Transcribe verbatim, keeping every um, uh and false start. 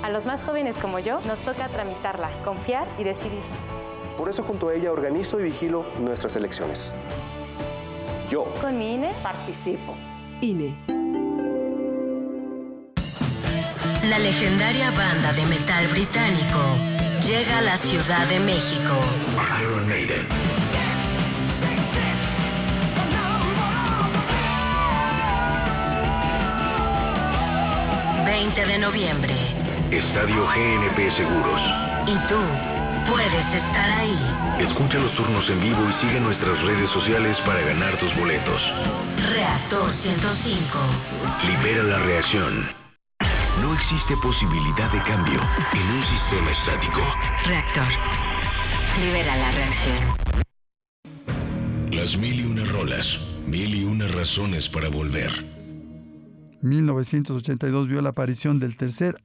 A los más jóvenes como yo, nos toca tramitarla, confiar y decidir. Por eso junto a ella organizo y vigilo nuestras elecciones. Yo, con mi I N E, participo. I N E. La legendaria banda de metal británico llega a la Ciudad de México. Iron Maiden. veinte de noviembre. Estadio G N P Seguros. Y tú puedes estar ahí. Escucha los turnos en vivo y sigue nuestras redes sociales para ganar tus boletos. Reactor ciento cinco. Libera la reacción. No existe posibilidad de cambio en un sistema estático. Reactor. Libera la reacción. Las mil y una rolas, mil y una razones para volver. mil novecientos ochenta y dos vio la aparición del tercer